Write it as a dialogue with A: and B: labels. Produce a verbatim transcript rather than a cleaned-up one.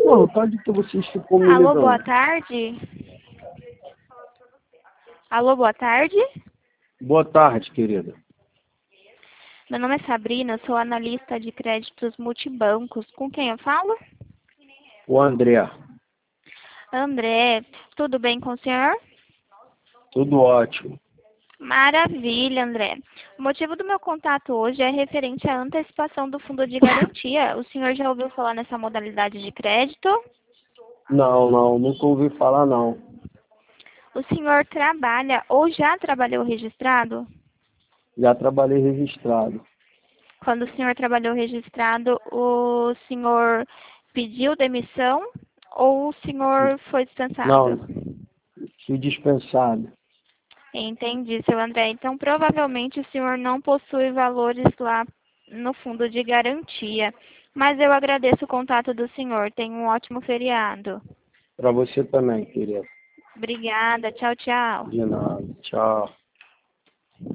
A: Não, tá de que vocês ficam me
B: Alô,
A: ligando.
B: boa tarde. Alô, boa tarde.
A: Boa tarde, querida.
B: Meu nome é Sabrina, sou analista de créditos multibancos. Com quem eu falo?
A: O André.
B: André, tudo bem com o senhor?
A: Tudo ótimo.
B: Maravilha, André. O motivo do meu contato hoje é referente à antecipação do fundo de garantia. O senhor já ouviu falar nessa modalidade de crédito?
A: Não, não, nunca ouvi falar, não.
B: O senhor trabalha ou já trabalhou registrado?
A: Já trabalhei registrado.
B: Quando o senhor trabalhou registrado, o senhor pediu demissão ou o senhor foi dispensado?
A: Não, fui dispensado.
B: Entendi, seu André. Então, provavelmente o senhor não possui valores lá no fundo de garantia. Mas eu agradeço o contato do senhor. Tenha um ótimo feriado.
A: Para você também, querida.
B: Obrigada. Tchau, tchau.
A: De nada. Tchau.